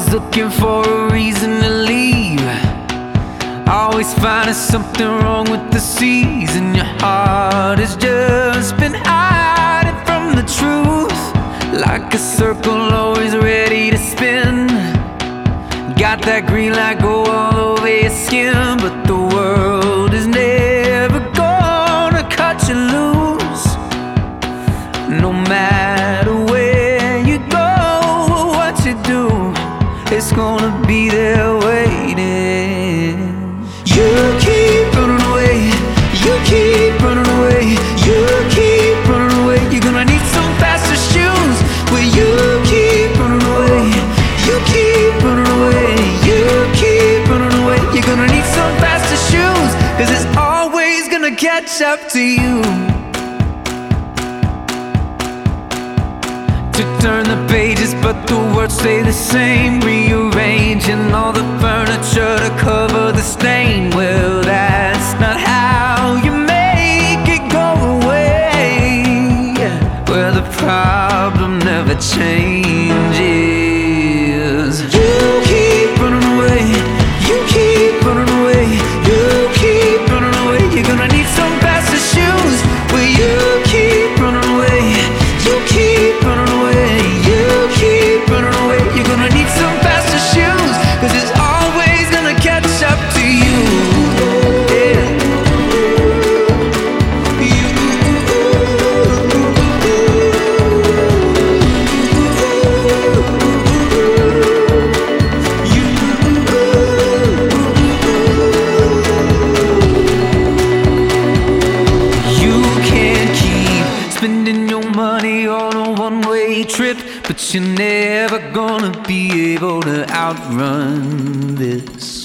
Always looking for a reason to leave. Always finding something wrong with the season. Your heart has just been hiding from the truth, like a circle always ready to spin. Got that green light go all over your skin, but the world is never gonna cut you loose. No matter where you go or what you do, it's gonna be there waiting. You keep running away, you keep running away, you keep running away. You're gonna need some faster shoes. Well, you keep running away, you keep running away, you keep running away. You're gonna need some faster shoes, 'cause it's always gonna catch up to you. To turn the pages, but the words stay the same. Rearranging all the furniture to cover the stain. Well, that's not how you make it go away. Well, the problem never changes. You keep running away, you keep running away, you keep running away. You're gonna need some faster shoes. Well, you keep running away, you keep running away, you keep running away. You're gonna need some faster shoes, 'cause it's always gonna catch up to you. Yeah. You can't keep spending your money on a one-way trip, but you're never gonna be able to outrun this.